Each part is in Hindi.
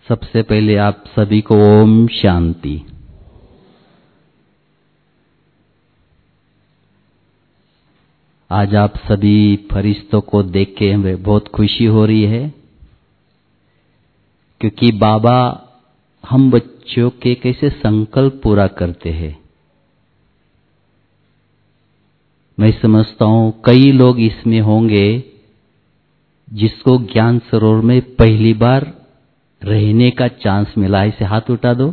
सबसे पहले आप सभी को ओम शांति। आज आप सभी फरिश्तों को देख के हमें बहुत खुशी हो रही है, क्योंकि बाबा हम बच्चों के कैसे संकल्प पूरा करते हैं। मैं समझता हूँ कई लोग इसमें होंगे जिसको ज्ञान सरोवर में पहली बार रहने का चांस मिला है। इसे हाथ उठा दो।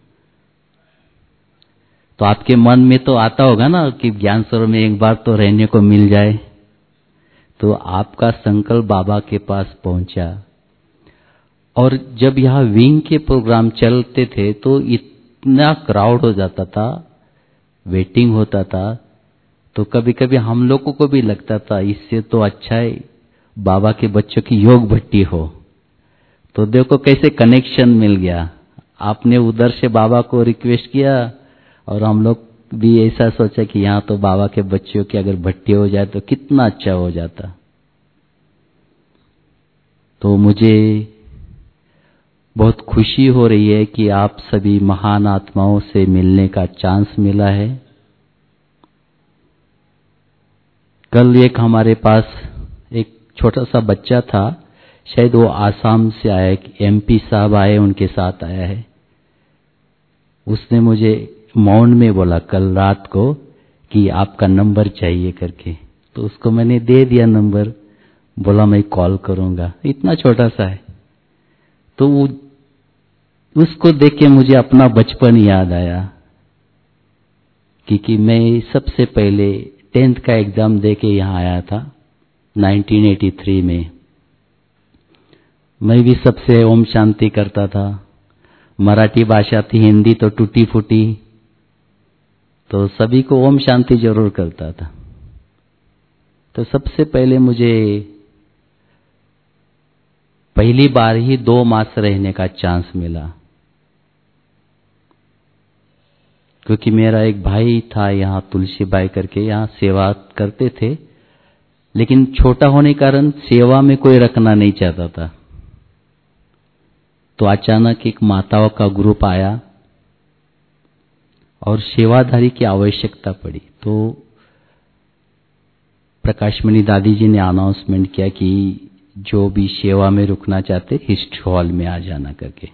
तो आपके मन में तो आता होगा ना कि ज्ञान सरोवर में एक बार तो रहने को मिल जाए। तो आपका संकल्प बाबा के पास पहुंचा। और जब यहाँ विंग के प्रोग्राम चलते थे तो इतना क्राउड हो जाता था, वेटिंग होता था, तो कभी कभी हम लोगों को भी लगता था इससे तो अच्छा है बाबा के बच्चों की योग भट्टी हो। तो देखो कैसे कनेक्शन मिल गया। आपने उधर से बाबा को रिक्वेस्ट किया और हम लोग भी ऐसा सोचा कि यहाँ तो बाबा के बच्चों की अगर भट्टी हो जाए तो कितना अच्छा हो जाता। तो मुझे बहुत खुशी हो रही है कि आप सभी महान आत्माओं से मिलने का चांस मिला है। कल एक हमारे पास एक छोटा सा बच्चा था, शायद वो आसाम से आया, एमपी साहब आए उनके साथ आया है। उसने मुझे मौन में बोला कल रात को कि आपका नंबर चाहिए करके। तो उसको मैंने दे दिया नंबर, बोला मैं कॉल करूंगा। इतना छोटा सा है। तो उसको देख के मुझे अपना बचपन याद आया, क्योंकि मैं सबसे पहले 10th का एग्जाम दे के यहाँ आया था 1983 में। मैं भी सबसे ओम शांति करता था। मराठी भाषा थी, हिंदी तो टूटी फूटी, तो सभी को ओम शांति जरूर करता था। तो सबसे पहले मुझे पहली बार ही 2 मास रहने का चांस मिला, क्योंकि मेरा एक भाई था यहाँ तुलसी भाई करके, यहाँ सेवा करते थे, लेकिन छोटा होने के कारण सेवा में कोई रखना नहीं चाहता था। तो अचानक एक माताओं का ग्रुप आया और सेवाधारी की आवश्यकता पड़ी। तो प्रकाशमणि दादी जी ने अनाउंसमेंट किया कि जो भी सेवा में रुकना चाहते हिस्ट्री हॉल में आ जाना करके।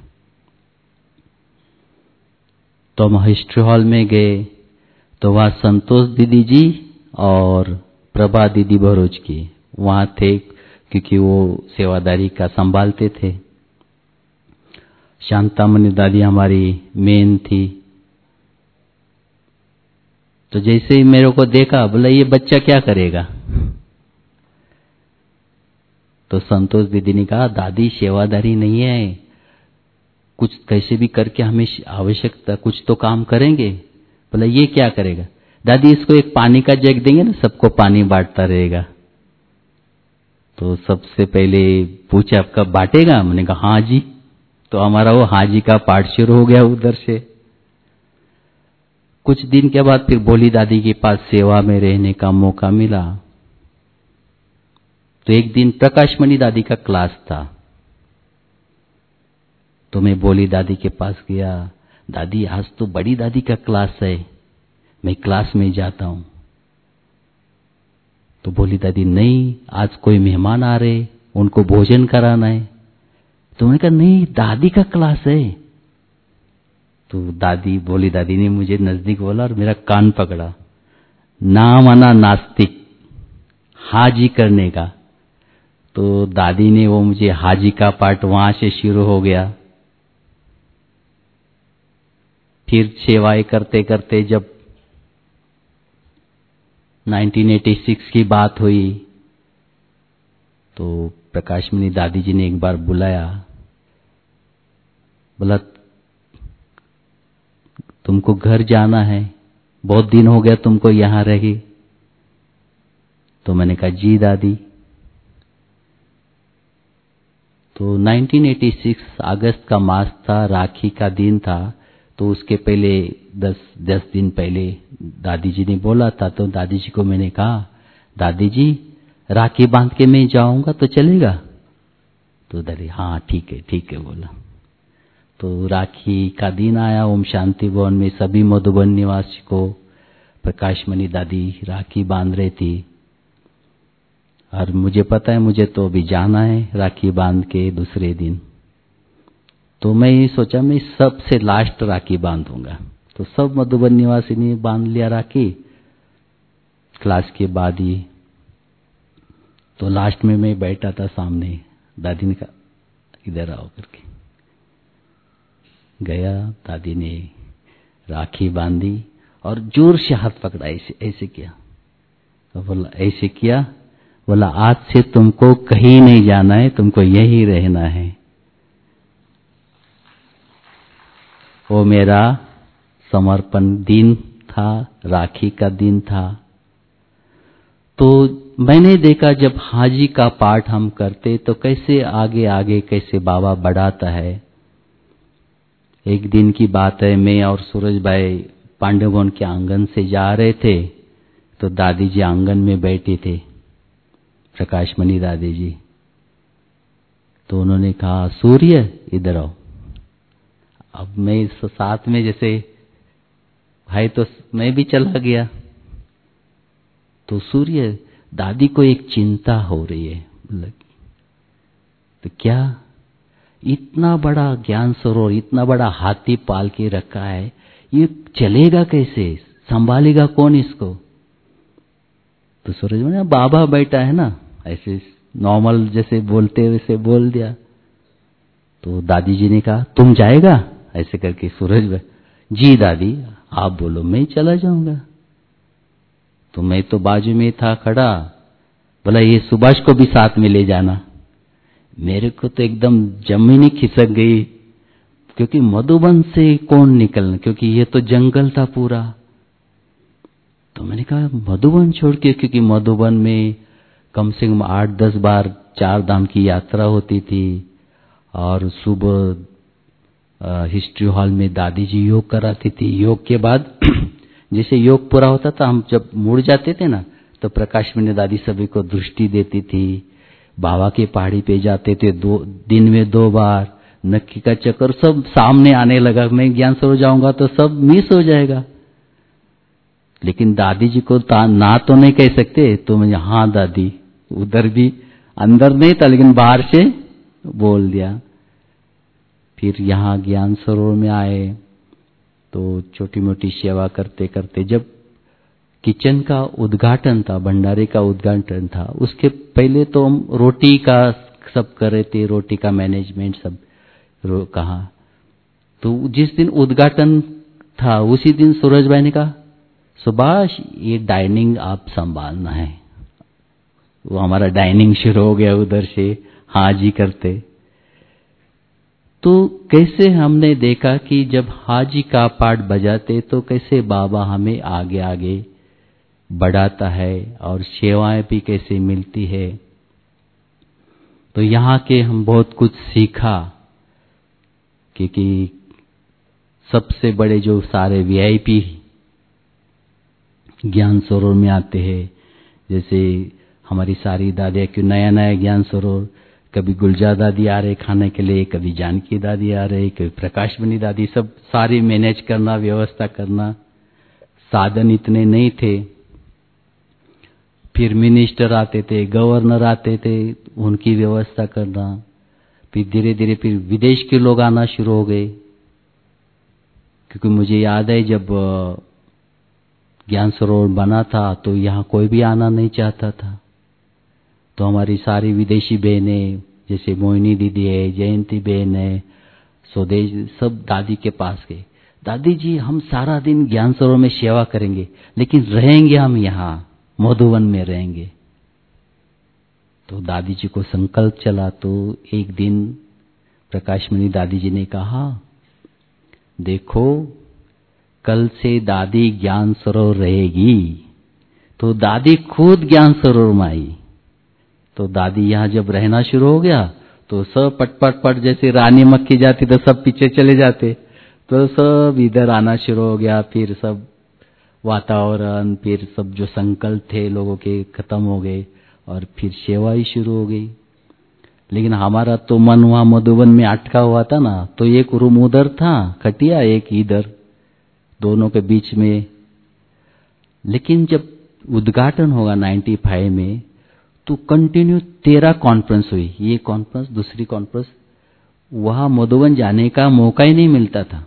तो हम हिस्ट्री हॉल में गए तो वहाँ संतोष दीदी जी और प्रभा दीदी भरोज की वहाँ थे, क्योंकि वो सेवादारी का संभालते थे। शांतामणि दादी हमारी मेन थी। तो जैसे ही मेरे को देखा, बोला ये बच्चा क्या करेगा। तो संतोष दीदी ने कहा दादी सेवादारी नहीं है, कुछ कैसे भी करके हमें आवश्यकता कुछ तो काम करेंगे। बोला ये क्या करेगा। दादी इसको एक पानी का जग देंगे ना, सबको पानी बांटता रहेगा। तो सबसे पहले पूछा आपका बांटेगा। मैंने कहा हाँ जी। तो हमारा वो हाँ जी का पाठ शुरू हो गया उधर से। कुछ दिन के बाद फिर भोली दादी के पास सेवा में रहने का मौका मिला। तो एक दिन प्रकाशमणि दादी का क्लास था, तो मैं भोली दादी के पास गया। दादी आज तो बड़ी दादी का क्लास है, मैं क्लास में जाता हूं। तो भोली दादी नहीं, आज कोई मेहमान आ रहे, उनको भोजन कराना है। तो मैंने कहा नहीं दादी का क्लास है। तो दादी भोली दादी ने मुझे नजदीक बोला और मेरा कान पकड़ा। नाम आना नास्तिक, हाजी करने का। तो दादी ने वो मुझे हाजी का पाठ वहां से शुरू हो गया। फिर सेवाएं करते करते जब 1986 की बात हुई तो प्रकाशमणि दादी जी ने एक बार बुलाया, बोला तुमको घर जाना है, बहुत दिन हो गया तुमको यहां रही। तो मैंने कहा जी दादी। तो 1986 अगस्त का मास था, राखी का दिन था। तो उसके पहले 10 दिन पहले दादी जी ने बोला था। तो दादी जी को मैंने कहा दादी जी राखी बांध के मैं जाऊंगा तो चलेगा। तो दादी हाँ ठीक है बोला। तो राखी का दिन आया। ओम शांति भवन में सभी मधुबन निवासी को प्रकाशमणि दादी राखी बांध रही थी। और मुझे पता है मुझे तो अभी जाना है राखी बांध के दूसरे दिन। तो मैं ये सोचा मैं सबसे लास्ट राखी बांधूंगा। तो सब मधुबन निवासी ने बांध लिया राखी क्लास के बाद ही। तो लास्ट में मैं बैठा था सामने। दादी ने कहा इधर आओ करके गया। दादी ने राखी बांधी और जोर से हाथ पकड़ा, ऐसे ऐसे किया। तो बोला ऐसे किया, बोला आज से तुमको कहीं नहीं जाना है, तुमको यही रहना है। वो मेरा समर्पण दिन था, राखी का दिन था। तो मैंने देखा जब हाजी का पाठ हम करते तो कैसे आगे आगे कैसे बाबा बढ़ाता है। एक दिन की बात है, मैं और सूरज भाई पांडवगण के आंगन से जा रहे थे। तो दादी जी आंगन में बैठे थे, प्रकाशमणि दादी जी। तो उन्होंने कहा सूर्य इधर आओ। अब मैं साथ में जैसे भाई तो मैं भी चला गया। तो सूर्य दादी को एक चिंता हो रही है। तो क्या इतना बड़ा ज्ञान सरोवर, इतना बड़ा हाथी पाल के रखा है, ये चलेगा कैसे, संभालेगा कौन इसको। तो सूरज ने बाबा बैठा है ना, ऐसे नॉर्मल जैसे बोलते वैसे बोल दिया। तो दादी जी ने कहा तुम जाएगा, ऐसे करके सूरज भाई जी दादी आप बोलो मैं चला जाऊंगा। तो मैं तो बाजू में था खड़ा, बोला ये सुभाष को भी साथ में ले जाना। मेरे को तो एकदम जमीन ही खिसक गई, क्योंकि मधुबन से कौन निकलना, क्योंकि ये तो जंगल था पूरा। तो मैंने कहा मधुबन छोड़ के, क्योंकि मधुबन में कम से कम 8-10 बार 4 धाम की यात्रा होती थी। और सुबह हिस्ट्री हॉल में दादी जी योग कराती थी। योग के बाद जैसे योग पूरा होता था, हम जब मुड़ जाते थे ना, तो प्रकाशमणि दादी सभी को दृष्टि देती थी। बाबा के पहाड़ी पे जाते थे, दिन में 2 बार नक्की का चक्कर सब सामने आने लगा। मैं ज्ञान सरोवर जाऊंगा तो सब मिस हो जाएगा। लेकिन दादी जी को ना तो नहीं कह सकते। तो मैं हाँ दादी, उधर भी अंदर नहीं था लेकिन बाहर से बोल दिया। फिर यहाँ ज्ञान सरोवर में आए तो छोटी मोटी सेवा करते करते जब किचन का उद्घाटन था, भंडारे का उद्घाटन था, उसके पहले तो हम रोटी का सब कर रहे थे, रोटी का मैनेजमेंट सब कहा। तो जिस दिन उद्घाटन था उसी दिन सूरज भाई ने कहा सुभाष ये डाइनिंग आप संभालना है। वो हमारा डाइनिंग शुरू हो गया उधर से हाँ जी करते। तो कैसे हमने देखा कि जब हाजी का पाठ बजाते तो कैसे बाबा हमें आगे आगे बढ़ाता है और सेवाएं भी कैसे मिलती है। तो यहाँ के हम बहुत कुछ सीखा, क्योंकि सबसे बड़े जो सारे वीआईपी ज्ञान सरोवर में आते हैं, जैसे हमारी सारी दादियाँ, क्यों नया नया ज्ञान सरोवर, कभी गुलजार दादी आ रहे खाने के लिए, कभी जानकी दादी आ रहे, कभी प्रकाशमणि दादी, सब सारी मैनेज करना, व्यवस्था करना। साधन इतने नहीं थे। फिर मिनिस्टर आते थे, गवर्नर आते थे, उनकी व्यवस्था करना। फिर धीरे धीरे फिर विदेश के लोग आना शुरू हो गए, क्योंकि मुझे याद है जब ज्ञान सरोवर बना था तो यहाँ कोई भी आना नहीं चाहता था। तो हमारी सारी विदेशी बहनें, जैसे मोहिनी दीदी है, जयंती बहन है, स्वदेश, सब दादी के पास गए। दादी जी हम सारा दिन ज्ञान सरोवर में सेवा करेंगे, लेकिन रहेंगे हम यहाँ मधुबन में रहेंगे। तो दादी जी को संकल्प चला। तो एक दिन प्रकाशमणि दादी जी ने कहा देखो कल से दादी ज्ञान सरोवर रहेगी। तो दादी खुद ज्ञान सरोवर में आई। तो दादी यहाँ जब रहना शुरू हो गया तो सब पट पट जैसे रानी मक्खी जाती तो सब पीछे चले जाते, तो सब इधर आना शुरू हो गया। फिर सब वातावरण, फिर सब जो संकल्प थे लोगों के खत्म हो गए और फिर सेवा ही शुरू हो गई। लेकिन हमारा तो मन वहां मधुबन में अटका हुआ था ना, तो एक रूम उधर था खटिया, एक इधर, दोनों के बीच में। लेकिन जब उद्घाटन होगा 95 में, तो कंटिन्यू 13 कॉन्फ्रेंस हुई, ये कॉन्फ्रेंस दूसरी कॉन्फ्रेंस, वहां मधुबन जाने का मौका ही नहीं मिलता था।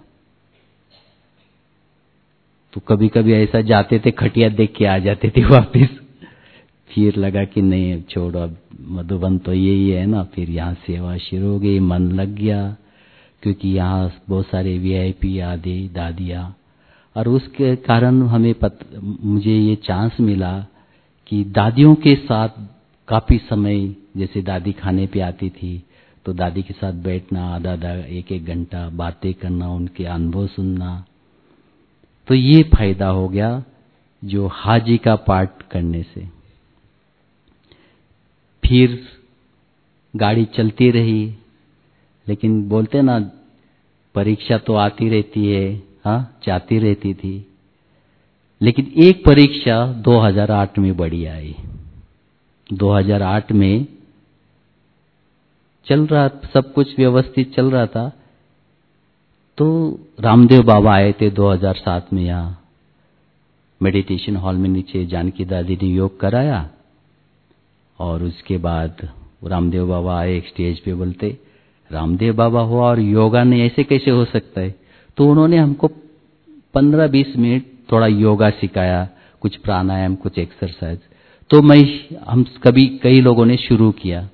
तो कभी कभी ऐसा जाते थे, खटिया देख के आ जाते थे वापस। फिर लगा कि नहीं छोड़ो, अब मधुबन तो यही है ना। फिर यहाँ सेवा शुरू हो गई, मन लग गया, क्योंकि यहाँ बहुत सारे VIP आदि दादियाँ, और उसके कारण हमें मुझे ये चांस मिला कि दादियों के साथ काफ़ी समय, जैसे दादी खाने पे आती थी तो दादी के साथ बैठना, आधा आधा एक एक घंटा बातें करना, उनके अनुभव सुनना। तो ये फायदा हो गया जो हाजी का पाठ करने से। फिर गाड़ी चलती रही, लेकिन बोलते ना परीक्षा तो आती रहती है, हाँ जाती रहती थी। लेकिन एक परीक्षा 2008 में बड़ी आई। 2008 में चल रहा, सब कुछ व्यवस्थित चल रहा था, तो रामदेव बाबा आए थे 2007 में यहाँ मेडिटेशन हॉल में, नीचे जानकी दादी ने योग कराया। और उसके बाद रामदेव बाबा आए एक स्टेज पे, बोलते रामदेव बाबा हो और योगा नहीं, ऐसे कैसे हो सकता है। तो उन्होंने हमको 15-20 मिनट थोड़ा योगा सिखाया, कुछ प्राणायाम, कुछ एक्सरसाइज। तो हम कई लोगों ने शुरू किया।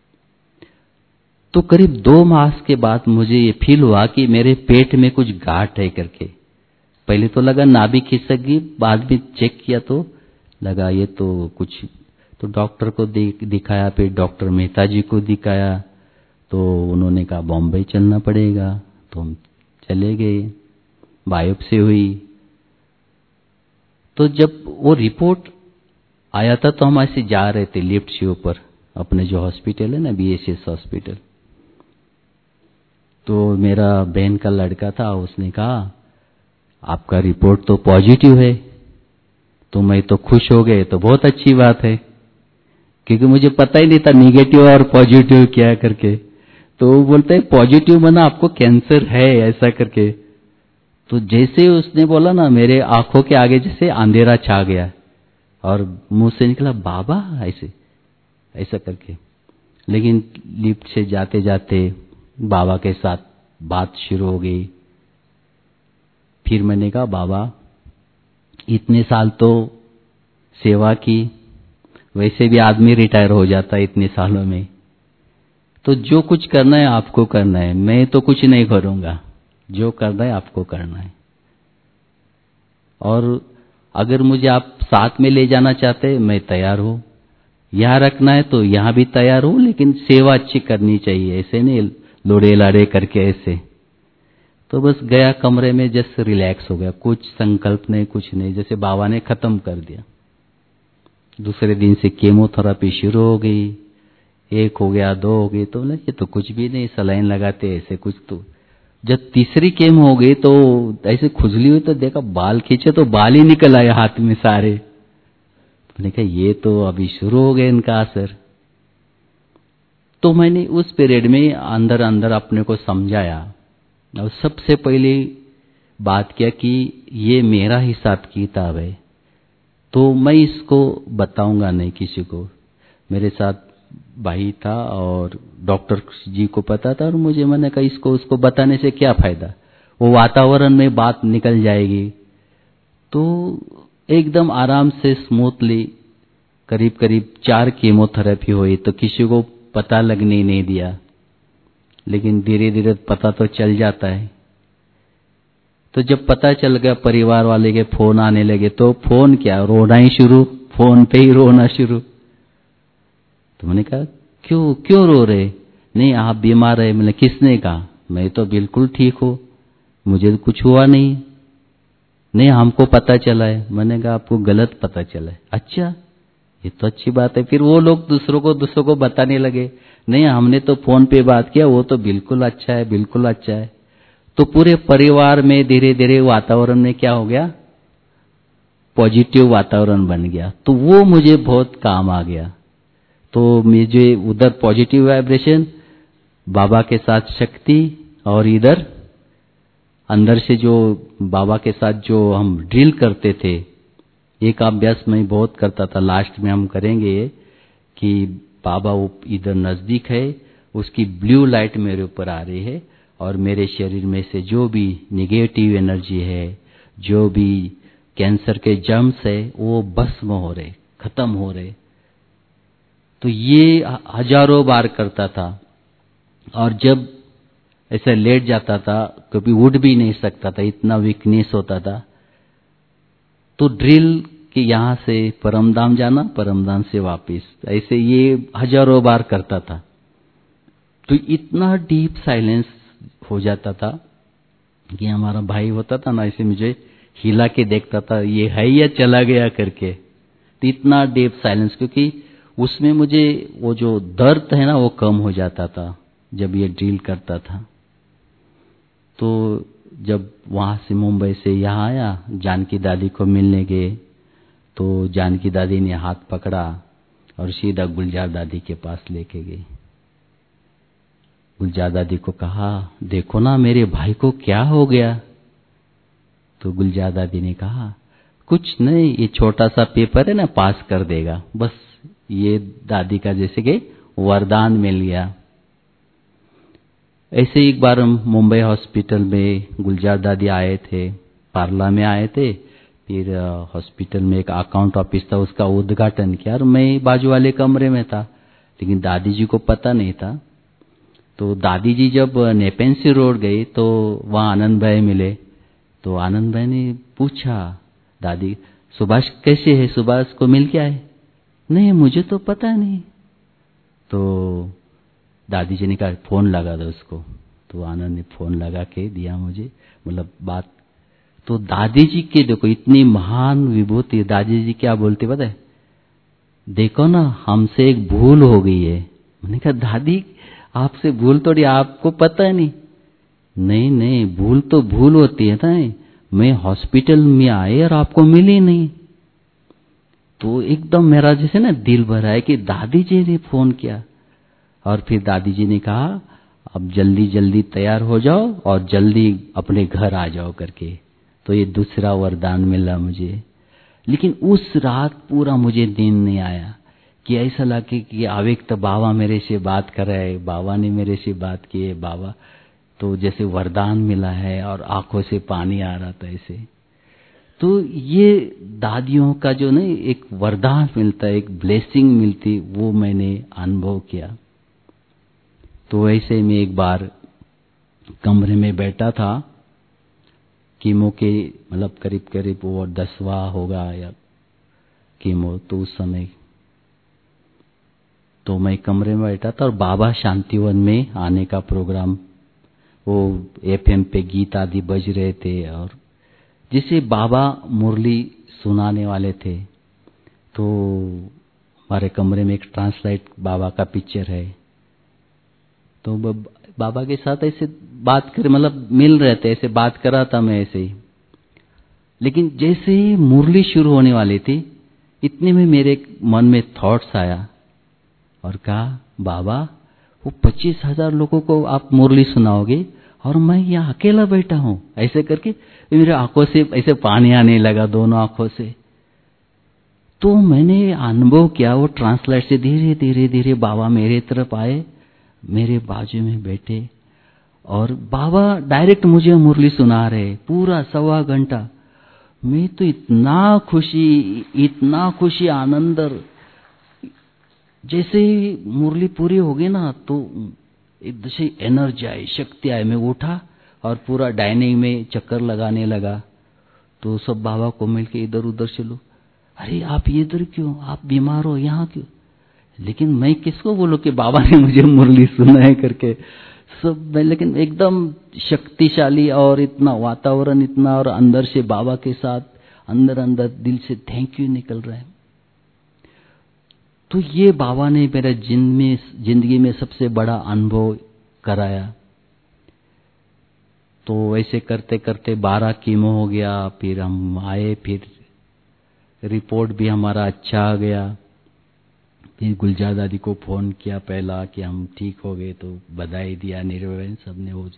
तो करीब 2 मास के बाद मुझे ये फील हुआ कि मेरे पेट में कुछ गांठ है करके। पहले तो लगा नाभि खिसक गई, बाद में चेक किया तो लगा ये तो कुछ, तो डॉक्टर को दिखाया, फिर डॉक्टर मेहता जी को दिखाया, तो उन्होंने कहा बॉम्बे चलना पड़ेगा। तो हम चले गए, बायोप्सी हुई। तो जब वो रिपोर्ट आया था तो हम ऐसे जा रहे थे लिफ्ट से ऊपर, अपने जो हॉस्पिटल है ना BSS हॉस्पिटल। तो मेरा बहन का लड़का था, उसने कहा आपका रिपोर्ट तो पॉजिटिव है। तो मैं तो खुश हो गए, तो बहुत अच्छी बात है, क्योंकि मुझे पता ही नहीं था निगेटिव और पॉजिटिव क्या करके। तो वो बोलते हैं पॉजिटिव माना आपको कैंसर है, ऐसा करके। तो जैसे उसने बोला ना, मेरे आंखों के आगे जैसे अंधेरा छा गया और मुंह से निकला बाबा, ऐसे ऐसा करके। लेकिन लिफ्ट से जाते जाते बाबा के साथ बात शुरू हो गई। फिर मैंने कहा बाबा इतने साल तो सेवा की, वैसे भी आदमी रिटायर हो जाता है इतने सालों में, तो जो कुछ करना है आपको करना है, मैं तो कुछ नहीं करूंगा, जो करना है आपको करना है। और अगर मुझे आप साथ में ले जाना चाहते हैं मैं तैयार हूं, यहां रखना है तो यहां भी तैयार हूं, लेकिन सेवा अच्छी करनी चाहिए, ऐसे नहीं लोड़े लाड़े करके ऐसे। तो बस गया कमरे में, जस्ट रिलैक्स हो गया, कुछ संकल्प नहीं, कुछ नहीं, जैसे बाबा ने खत्म कर दिया। दूसरे दिन से केमोथेरेपी शुरू हो गई, 1 हो गया, 2 हो गई, तो ये तो कुछ भी नहीं, सलाइन लगाते ऐसे कुछ। तो जब तीसरी केम हो गई तो ऐसे खुजली हुई, तो देखा बाल खींचे तो बाल ही निकल आए हाथ में सारे। मैंने कहा ये तो अभी शुरू हो गया इनका असर। तो मैंने उस पीरियड में अंदर अंदर अपने को समझाया, और सबसे पहले बात किया कि ये मेरा हिसाब किताब है, तो मैं इसको बताऊंगा नहीं किसी को। मेरे साथ भाई था और डॉक्टर जी को पता था, और मुझे, मैंने कहा इसको उसको बताने से क्या फायदा, वो वातावरण में बात निकल जाएगी। तो एकदम आराम से स्मूथली करीब करीब 4 कीमोथेरेपी हुई, तो किसी को पता लगने नहीं दिया, लेकिन धीरे धीरे पता तो चल जाता है। तो जब पता चल गया, परिवार वाले के फोन आने लगे, तो फोन क्या, रोना ही शुरू, फोन पे ही रोना शुरू। तो मैंने कहा क्यों रो रहे, नहीं आप बीमार है। मैंने किसने कहा, मैं तो बिल्कुल ठीक हूं, मुझे तो कुछ हुआ नहीं। नहीं हमको पता चला है। मैंने कहा आपको गलत पता चला है। अच्छा ये तो अच्छी बात है। फिर वो लोग दूसरों को बताने लगे, नहीं हमने तो फोन पे बात किया, वो तो बिल्कुल अच्छा है, बिल्कुल अच्छा है। तो पूरे परिवार में धीरे धीरे वातावरण में क्या हो गया, पॉजिटिव वातावरण बन गया। तो वो मुझे बहुत काम आ गया। तो मुझे उधर पॉजिटिव वाइब्रेशन, बाबा के साथ शक्ति, और इधर अंदर से जो बाबा के साथ जो हम ड्रिल करते थे, एक अभ्यास मैं बहुत करता था, लास्ट में हम करेंगे ये, कि बाबा इधर नजदीक है, उसकी ब्लू लाइट मेरे ऊपर आ रही है और मेरे शरीर में से जो भी निगेटिव एनर्जी है, जो भी कैंसर के जर्म्स है, वो भस्म हो रहे, खत्म हो रहे। तो ये हजारों बार करता था। और जब ऐसे लेट जाता था, कभी उठ भी नहीं सकता था, इतना वीकनेस होता था, तो ड्रिल कि यहाँ से परमधाम जाना, परमधाम से वापस, ऐसे ये हजारों बार करता था। तो इतना डीप साइलेंस हो जाता था कि हमारा भाई होता था ना, ऐसे मुझे हिला के देखता था, ये है या चला गया करके। तो इतना डीप साइलेंस, क्योंकि उसमें मुझे वो जो दर्द है ना, वो कम हो जाता था जब ये ड्रिल करता था। तो जब वहाँ से मुंबई से यहाँ आया, जानकी दादी को मिलने गए, तो जानकी दादी ने हाथ पकड़ा और सीधा गुलजार दादी के पास लेके गई। गुलजार दादी को कहा, देखो ना मेरे भाई को क्या हो गया। तो गुलजार दादी ने कहा, कुछ नहीं, ये छोटा सा पेपर है ना, पास कर देगा बस। ये दादी का जैसे कि वरदान मिल गया। ऐसे एक बार हम मुंबई हॉस्पिटल में गुलजार दादी आए थे, पार्ला में आए थे, फिर हॉस्पिटल में एक अकाउंट ऑफिस था, उसका उद्घाटन किया और मैं बाजू वाले कमरे में था, लेकिन दादी जी को पता नहीं था। तो दादी जी जब नेपेंसी रोड गई तो वहाँ आनंद भाई मिले। तो आनंद भाई ने पूछा, दादी सुभाष कैसे है, सुभाष को मिल के आए? नहीं, मुझे तो पता नहीं। तो दादी जी ने कहा, फोन लगा दो उसको। तो आनंद ने फोन लगा के दिया मुझे, मतलब बात। तो दादी जी के देखो इतनी महान विभूति, दादी जी क्या बोलती पता है, देखो ना हमसे एक भूल हो गई है। मैंने कहा, दादी आपसे भूल थोड़ी, आपको पता नहीं। नहीं नहीं, भूल तो भूल होती है ना, मैं हॉस्पिटल में आए और आपको मिली नहीं। तो एकदम मेरा जैसे ना दिल भरा है कि दादी जी ने फोन किया। और फिर दादी जी ने कहा, अब जल्दी जल्दी तैयार हो जाओ और जल्दी अपने घर आ जाओ करके। तो ये दूसरा वरदान मिला मुझे। लेकिन उस रात पूरा मुझे नींद नहीं आया, कि ऐसा लगे कि अव्यक्त बाबा मेरे से बात कर रहे हैं, बाबा ने मेरे से बात की है, बाबा तो जैसे वरदान मिला है और आंखों से पानी आ रहा था ऐसे। तो ये दादियों का जो ना एक वरदान मिलता है, एक ब्लेसिंग मिलती, वो मैंने अनुभव किया। तो ऐसे में एक बार कमरे में बैठा था, कीमो के मतलब करीब करीब वो 10वां होगा या कीमो। तो उस समय तो मैं कमरे में बैठा था और बाबा शांतिवन में आने का प्रोग्राम, वो एफएम पे गीत आदि बज रहे थे और जिसे बाबा मुरली सुनाने वाले थे। तो हमारे कमरे में एक ट्रांसलाइट बाबा का पिक्चर है। तो बाबा के साथ ऐसे बात कर, मतलब मिल रहे थे, ऐसे बात कर रहा था मैं ऐसे ही। लेकिन जैसे ही मुरली शुरू होने वाली थी, इतने में मेरे मन में थॉट्स आया और कहा, बाबा वो 25,000 लोगों को आप मुरली सुनाओगे और मैं यहाँ अकेला बैठा हूँ। ऐसे करके मेरे आंखों से ऐसे पानी आने लगा, दोनों आंखों से। तो मैंने अनुभव किया, वो ट्रांसलेट से धीरे धीरे धीरे बाबा मेरे तरफ आए, मेरे बाजू में बैठे और बाबा डायरेक्ट मुझे मुरली सुना रहे पूरा 1.25 घंटा। मैं तो इतना खुशी आनंद, जैसे ही मुरली पूरी हो गई ना, तो एक जैसे एनर्जी आई, शक्ति आई। मैं उठा और पूरा डाइनिंग में चक्कर लगाने लगा। तो सब बाबा को मिलके इधर उधर चलो, अरे आप ये इधर क्यों, आप बीमार हो, यहाँ क्यों? लेकिन मैं किसको बोलूं कि बाबा ने मुझे मुरली सुना है करके सब। लेकिन एकदम शक्तिशाली और इतना वातावरण इतना, और अंदर से बाबा के साथ अंदर अंदर दिल से थैंक यू निकल रहा है। तो ये बाबा ने मेरा जिंदगी में सबसे बड़ा अनुभव कराया। तो ऐसे करते करते 12 कीमो हो गया, फिर हम आए, फिर रिपोर्ट भी हमारा अच्छा आ गया। फिर गुलजार दादी को फोन किया पहला कि हम ठीक हो गए, तो बधाई दिया निर्भय सबने। वो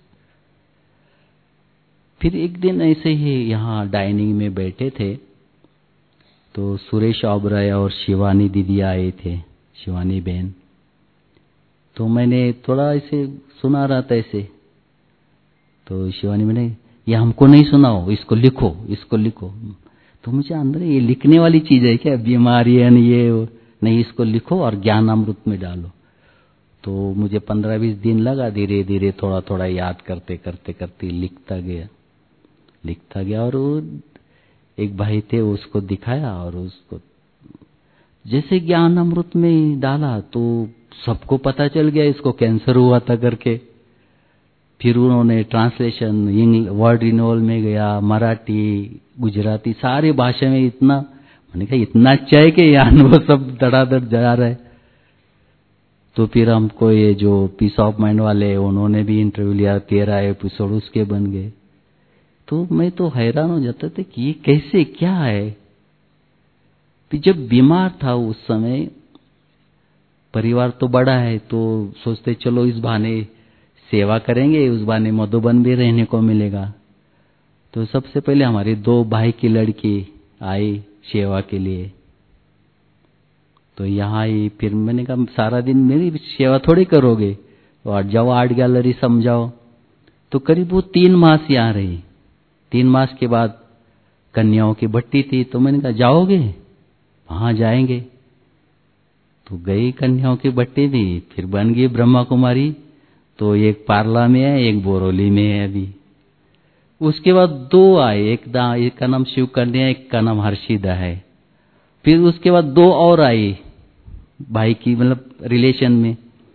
फिर एक दिन ऐसे ही यहाँ डाइनिंग में बैठे थे, तो सुरेश ओबराय और शिवानी दीदी आए थे, शिवानी बहन। तो मैंने थोड़ा ऐसे सुना रहा था ऐसे, तो शिवानी मैंने, ये हमको नहीं सुनाओ, इसको लिखो, इसको लिखो। तो मुझे अंदर ये लिखने वाली चीज है क्या, बीमारी है ये नहीं, इसको लिखो और ज्ञान अमृत में डालो। तो मुझे 15-20 दिन लगा, धीरे धीरे थोड़ा थोड़ा याद करते करते करते लिखता गया। और वो एक भाई थे, उसको दिखाया और उसको जैसे ज्ञान अमृत में डाला तो सबको पता चल गया इसको कैंसर हुआ था करके। फिर उन्होंने ट्रांसलेशन वर्ड रिन्यूअल में गया, मराठी, गुजराती, सारी भाषा में। इतना मैंने कहा इतना अच्छा है कि ये अनुभव सब धड़ाधड़ जा रहा है। तो फिर हमको ये जो पीस ऑफ माइंड वाले, उन्होंने भी इंटरव्यू लिया, 13 एपिसोड उसके बन गए। तो मैं तो हैरान हो जाता था कि ये कैसे, क्या है। फिर जब बीमार था उस समय, परिवार तो बड़ा है, तो सोचते चलो इस बहाने सेवा करेंगे, उस बहाने मधुबन भी रहने को मिलेगा। तो सबसे पहले हमारे 2 भाई की लड़की आई सेवा के लिए। तो यहाँ आई, फिर मैंने कहा सारा दिन मेरी सेवा थोड़ी करोगे, और जाओ आर्ट गैलरी समझाओ। तो करीब वो 3 मास यहाँ रही। 3 मास के बाद कन्याओं की भट्टी थी, तो मैंने कहा जाओगे? हाँ जाएंगे। तो गई कन्याओं की भट्टी थी, फिर बन गई ब्रह्मा कुमारी। तो एक पारला में है, एक बोरोली में है अभी। उसके बाद 2 आए, एक का नाम शिव कन्या, एक का नाम हर्षिदा है। फिर उसके बाद 2 और आई भाई की, मतलब रिलेशन में।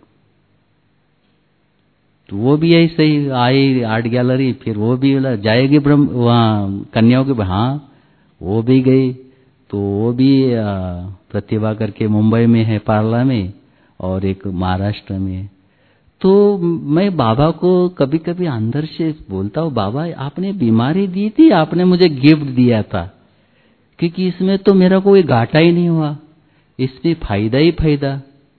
तो वो भी ऐसे ही आई आर्ट गैलरी, फिर वो भी बोला जाएगी ब्रह्म वहाँ कन्याओं के। हाँ वो भी गई। तो वो भी प्रतिभा करके मुंबई में है पार्ला में, और एक महाराष्ट्र में है। तो मैं बाबा को कभी कभी अंदर से बोलता हूँ, बाबा आपने बीमारी दी थी, आपने मुझे गिफ्ट दिया था, क्योंकि इसमें तो मेरा कोई घाटा ही नहीं हुआ, इसमें फायदा ही फायदा।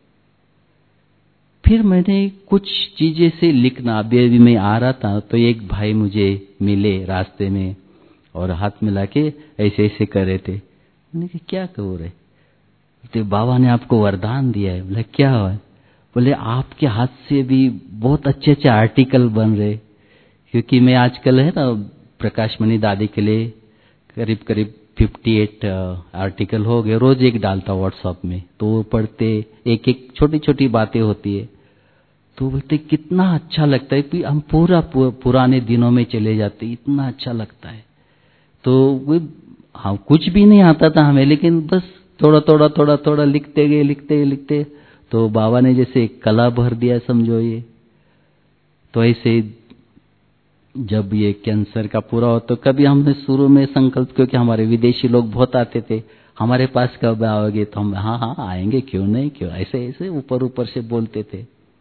फिर मैंने कुछ चीजें से लिखना, अभी मैं आ रहा था तो एक भाई मुझे मिले रास्ते में, और हाथ मिला के ऐसे ऐसे कर रहे थे। मैंने कहा क्या कहो रहे? तो बाबा ने आपको वरदान दिया है। बोले क्या हुआ? बोले आपके हाथ से भी बहुत अच्छे अच्छे आर्टिकल बन रहे, क्योंकि मैं आजकल है ना प्रकाशमणि दादी के लिए करीब करीब 58 आर्टिकल हो गए, रोज एक डालता व्हाट्सएप में। तो वो पढ़ते, एक एक छोटी छोटी बातें होती है। तो बोलते कितना अच्छा लगता है कि हम पुराने दिनों में चले जाते, इतना अच्छा लगता है। तो वो हाँ कुछ भी नहीं आता था हमें, लेकिन बस थोड़ा थोड़ा थोड़ा थोड़ा लिखते गए। तो बाबा ने जैसे कला भर दिया समझो ये। तो ऐसे जब ये कैंसर का पूरा हो, तो कभी हमने शुरू में संकल्प, क्योंकि हमारे विदेशी लोग बहुत आते थे, हमारे पास कब आओगे? तो हम हाँ हाँ आएंगे, क्यों नहीं, क्यों, ऐसे ऐसे ऊपर ऊपर से बोलते थे।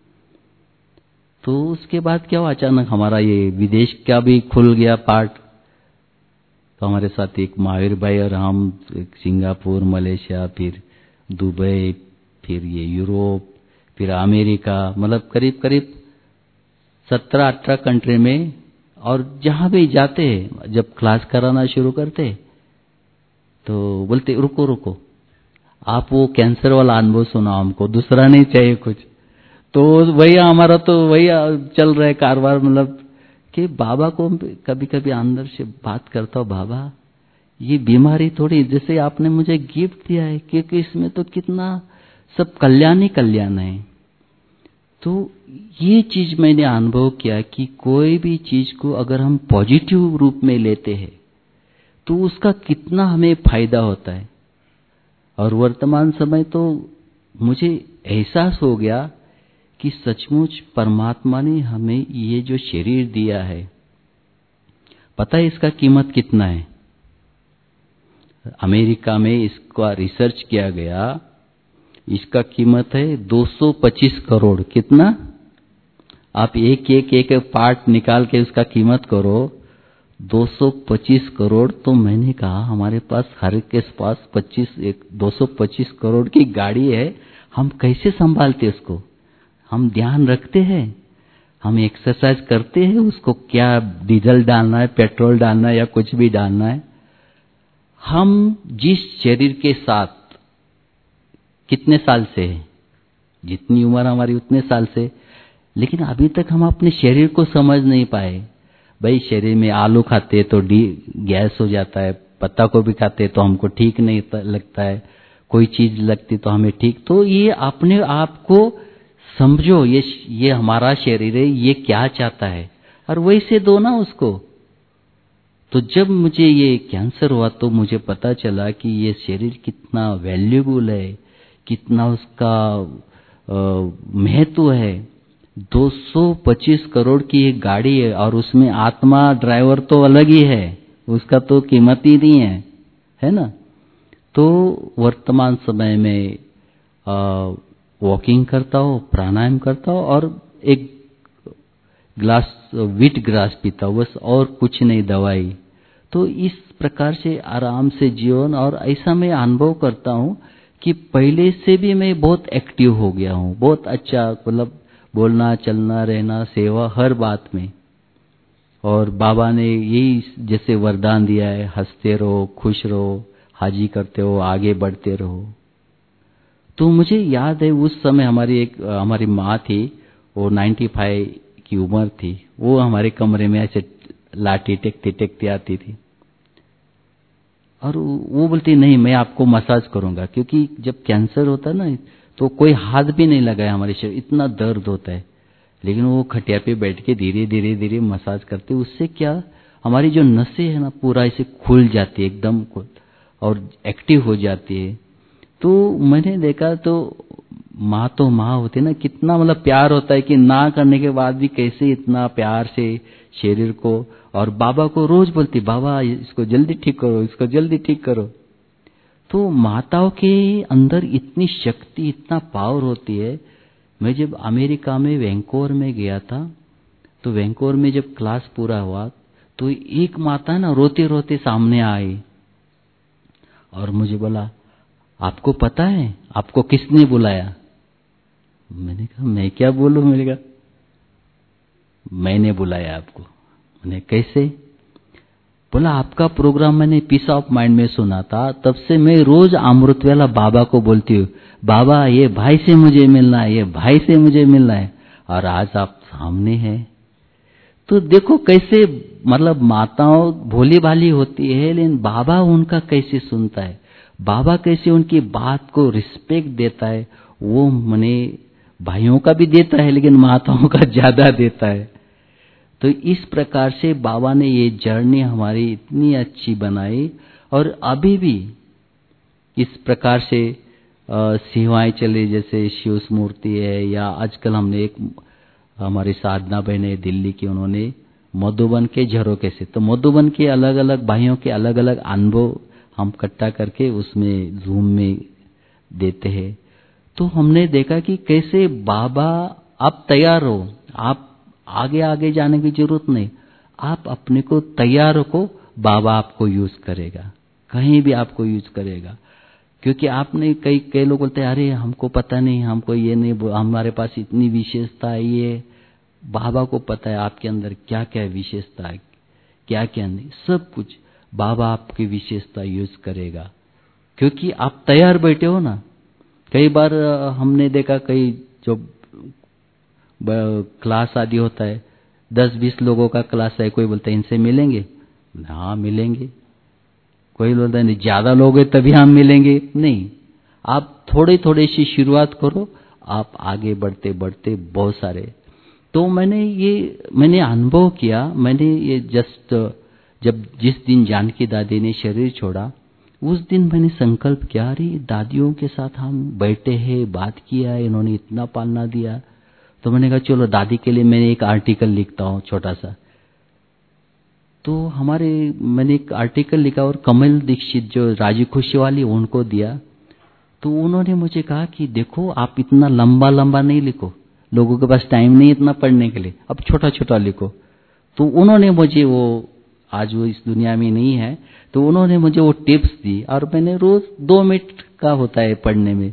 तो उसके बाद क्या हुआ, अचानक हमारा ये विदेश का भी खुल गया पार्ट। तो हमारे साथ एक महावीर भाई और हम सिंगापुर, मलेशिया, फिर दुबई, फिर ये यूरोप, फिर अमेरिका, मतलब करीब करीब 17-18 कंट्री में। और जहां भी जाते, जब क्लास कराना शुरू करते, तो बोलते रुको रुको, आप वो कैंसर वाला अनुभव सुनाओ हमको, दूसरा नहीं चाहिए कुछ। तो वही हमारा तो वही चल रहा है कारवार, मतलब कि बाबा को कभी कभी अंदर से बात करता हूँ, बाबा ये बीमारी थोड़ी, जैसे आपने मुझे गिफ्ट दिया है, क्योंकि इसमें तो कितना सब कल्याण ही कल्याण है। तो ये चीज मैंने अनुभव किया कि कोई भी चीज को अगर हम पॉजिटिव रूप में लेते हैं तो उसका कितना हमें फायदा होता है। और वर्तमान समय तो मुझे एहसास हो गया कि सचमुच परमात्मा ने हमें ये जो शरीर दिया है, पता है इसका कीमत कितना है? अमेरिका में इसका रिसर्च किया गया, इसका कीमत है 225 करोड़। कितना? आप एक पार्ट निकाल के उसका कीमत करो, 225 करोड़। तो मैंने कहा हमारे पास हर के पास 225 करोड़ की गाड़ी है, हम कैसे संभालते उसको? हम ध्यान रखते हैं, हम एक्सरसाइज करते हैं, उसको क्या डीजल डालना है, पेट्रोल डालना है या कुछ भी डालना है। हम जिस शरीर के साथ कितने साल से है, जितनी उम्र हमारी उतने साल से, लेकिन अभी तक हम अपने शरीर को समझ नहीं पाए। भाई शरीर में आलू खाते तो गैस हो जाता है, पत्ता गोभी खाते तो हमको ठीक नहीं लगता है, कोई चीज लगती तो हमें ठीक। तो ये अपने आप को समझो, ये हमारा शरीर है, ये क्या चाहता है, और वैसे दो ना उसको। तो जब मुझे ये कैंसर हुआ तो मुझे पता चला कि ये शरीर कितना वैल्यूबल है, कितना उसका महत्व है। 225 करोड़ की एक गाड़ी है और उसमें आत्मा ड्राइवर तो अलग ही है, उसका तो कीमत ही नहीं है ना। तो वर्तमान समय में वॉकिंग करता हूँ, प्राणायाम करता हूँ और एक ग्लास व्हीट ग्रास पीता हूँ, बस, और कुछ नहीं दवाई। तो इस प्रकार से आराम से जीवन, और ऐसा मैं अनुभव करता हूँ कि पहले से भी मैं बहुत एक्टिव हो गया हूँ, बहुत अच्छा, मतलब बोलना, चलना, रहना, सेवा, हर बात में। और बाबा ने यही जैसे वरदान दिया है, हंसते रहो, खुश रहो, हाजी करते हो, आगे बढ़ते रहो। तो मुझे याद है उस समय हमारी माँ थी, वो 95 की उम्र थी, वो हमारे कमरे में ऐसे लाठी टेकती आती थी और वो बोलती नहीं मैं आपको मसाज करूंगा, क्योंकि जब कैंसर होता है ना तो कोई हाथ भी नहीं लगाए हमारे शरीर, इतना दर्द होता है। लेकिन वो खटिया पे बैठ के धीरे धीरे धीरे मसाज करते, उससे क्या हमारी जो नसें है ना पूरा ऐसे खुल जाती है एकदम और एक्टिव हो जाती है। तो मैंने देखा तो माँ होती है ना, कितना मतलब प्यार होता है कि ना करने के बाद भी कैसे इतना प्यार से शरीर को, और बाबा को रोज बोलती बाबा इसको जल्दी ठीक करो, इसको जल्दी ठीक करो। तो माताओं के अंदर इतनी शक्ति, इतना पावर होती है। मैं जब अमेरिका में वैंकूवर में गया था, तो वैंकूवर में जब क्लास पूरा हुआ तो एक माता ना रोते रोते सामने आई और मुझे बोला आपको पता है आपको किसने बुलाया? मैंने कहा मैं क्या बोलूं, मैंने कहा मैंने बुलाया आपको। मैंने कैसे? बोला आपका प्रोग्राम मैंने पीस ऑफ माइंड में सुना था, तब से मैं रोज अमृतवेला बाबा को बोलती हूँ बाबा ये भाई से मुझे मिलना है, ये भाई से मुझे मिलना है, और आज आप सामने हैं। तो देखो कैसे मतलब माताओं भोली भाली होती है, लेकिन बाबा उनका कैसे सुनता है, बाबा कैसे उनकी बात को रिस्पेक्ट देता है। वो मने भाइयों का भी देता है लेकिन माताओं का ज्यादा देता है। तो इस प्रकार से बाबा ने ये जर्नी हमारी इतनी अच्छी बनाई, और अभी भी इस प्रकार से सेवाएं चले, जैसे शिव स्मूर्ति है, या आजकल हमने एक हमारी साधना बहन है दिल्ली की, उन्होंने मधुबन के झरोके से, तो मधुबन के अलग अलग भाइयों के अलग अलग अनुभव हम इकट्ठा करके उसमें जूम में देते हैं। तो हमने देखा कि कैसे बाबा आप तैयार हो, आप आगे आगे जाने की जरूरत नहीं, आप अपने को तैयार रखो, बाबा आपको यूज करेगा, कहीं भी आपको यूज करेगा। क्योंकि आपने कई लोग बोलते हैं अरे हमको पता नहीं, हमको ये नहीं, हमारे पास इतनी विशेषता है, ये बाबा को पता है आपके अंदर क्या क्या विशेषता है, क्या क्या नहीं, सब कुछ बाबा आपकी विशेषता यूज करेगा, क्योंकि आप तैयार बैठे हो ना। कई बार हमने देखा कई जो क्लास आदि होता है, 10-20 लोगों का क्लास है, कोई बोलता है इनसे मिलेंगे, हाँ मिलेंगे, कोई बोलता है नहीं ज्यादा लोग हैं तभी हम मिलेंगे, नहीं, आप थोड़ी थोड़ी सी शुरुआत करो, आप आगे बढ़ते बढ़ते बहुत सारे। तो मैंने अनुभव किया, मैंने ये जिस दिन जानकी दादी ने शरीर छोड़ा, उस दिन मैंने संकल्प किया, अरे दादियों के साथ हम बैठे हैं, बात किया है, इन्होंने इतना पालना दिया, तो मैंने कहा चलो दादी के लिए मैंने एक आर्टिकल लिखता हूँ छोटा सा। तो मैंने एक आर्टिकल लिखा और कमल दीक्षित जो राजी खुशी वाली उनको दिया। तो उन्होंने मुझे कहा कि देखो आप इतना लंबा लंबा नहीं लिखो, लोगों के पास टाइम नहीं इतना पढ़ने के लिए, अब छोटा छोटा लिखो। तो उन्होंने मुझे आज वो इस दुनिया में नहीं है, तो उन्होंने मुझे वो टिप्स दी, और मैंने रोज 2 मिनट का होता है पढ़ने में,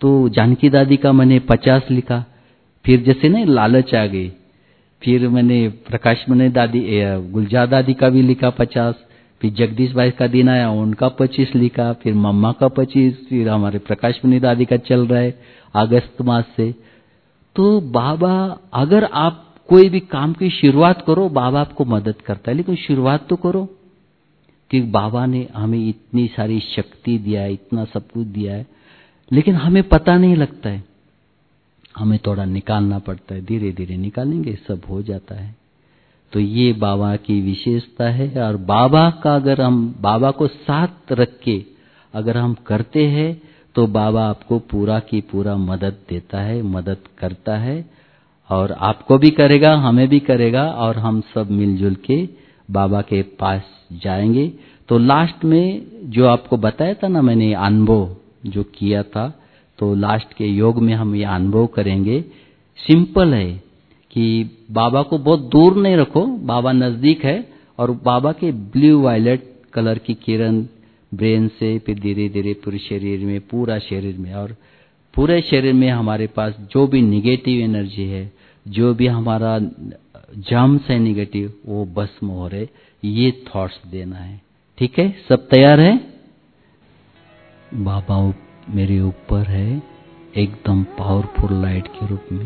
तो जानकी दादी का मैंने 50 लिखा। फिर जैसे ना लालच आ गई, फिर मैंने प्रकाश मणि दादी गुलजार दादी का भी लिखा 50। फिर जगदीश भाई का दिन आया, उनका 25 लिखा। फिर मम्मा का 25। फिर हमारे प्रकाश मणि दादी का चल रहा है अगस्त मास से। तो बाबा, अगर आप कोई भी काम की शुरुआत करो, बाबा आपको मदद करता है, लेकिन शुरुआत तो करो। कि बाबा ने हमें इतनी सारी शक्ति दिया है, इतना सब कुछ दिया है, लेकिन हमें पता नहीं लगता है। हमें थोड़ा निकालना पड़ता है, धीरे धीरे निकालेंगे सब हो जाता है। तो ये बाबा की विशेषता है। और बाबा का अगर हम बाबा को साथ रख के अगर हम करते हैं तो बाबा आपको पूरा की पूरा मदद देता है, मदद करता है, और आपको भी करेगा, हमें भी करेगा, और हम सब मिलजुल के बाबा के पास जाएंगे। तो लास्ट में जो आपको बताया था ना मैंने, अनुभव जो किया था, तो लास्ट के योग में हम ये अनुभव करेंगे। सिंपल है कि बाबा को बहुत दूर नहीं रखो, बाबा नजदीक है, और बाबा के ब्लू वायलेट कलर की किरण ब्रेन से फिर धीरे धीरे पूरे शरीर में, पूरा शरीर में, और पूरे शरीर में हमारे पास जो भी निगेटिव एनर्जी है, जो भी हमारा जर्म्स है निगेटिव, वो भस्म हो रहे, ये थॉट्स देना है। ठीक है, सब तैयार है? बाबा मेरे ऊपर है एकदम पावरफुल लाइट के रूप में।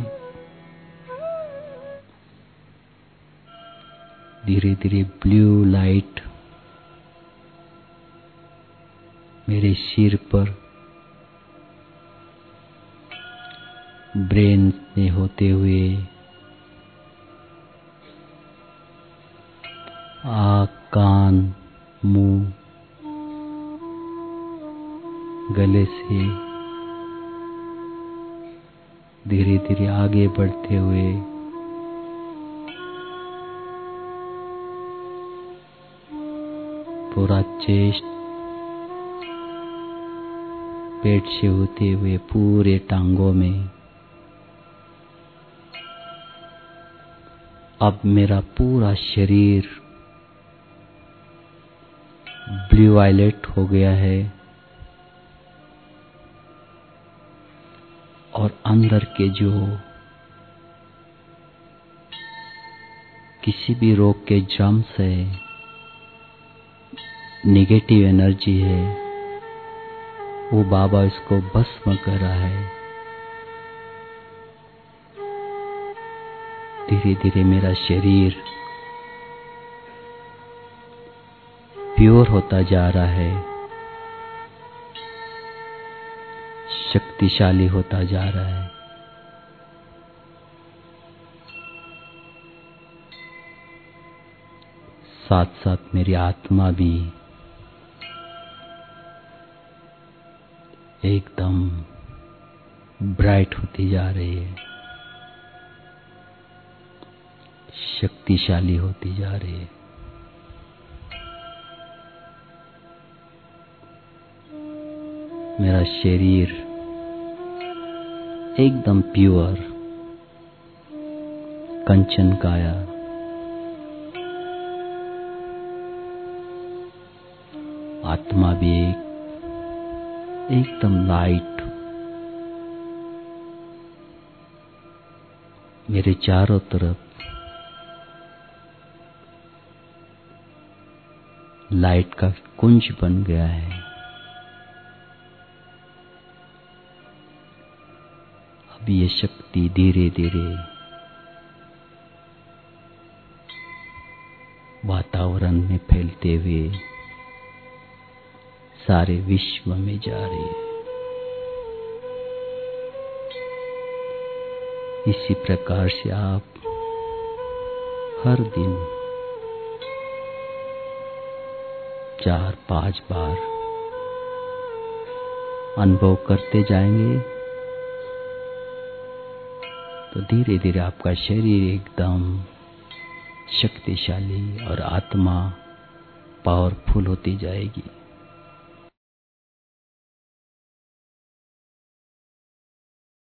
धीरे धीरे ब्लू लाइट मेरे सिर पर ब्रेन में होते हुए आँख, कान, मुंह, गले से धीरे धीरे आगे बढ़ते हुए पूरा चेस्ट, पेट से होते हुए पूरे टांगों में। अब मेरा पूरा शरीर ब्लू वायलेट हो गया है, और अंदर के जो किसी भी रोग के जर्म्स है, नेगेटिव एनर्जी है, वो बाबा इसको भस्म कर रहा है। धीरे धीरे मेरा शरीर प्योर होता जा रहा है, शक्तिशाली होता जा रहा है। साथ साथ मेरी आत्मा भी एकदम ब्राइट होती जा रही है, शक्तिशाली होती जा रही है। मेरा शरीर एकदम प्योर कंचन काया, आत्मा भी एकदम लाइट। मेरे चारों तरफ लाइट का कुंज बन गया है। अब ये शक्ति धीरे धीरे वातावरण में फैलते हुए सारे विश्व में जा रही है। इसी प्रकार से आप हर दिन 4-5 बार अनुभव करते जाएंगे, तो धीरे धीरे आपका शरीर एकदम शक्तिशाली और आत्मा पावरफुल होती जाएगी।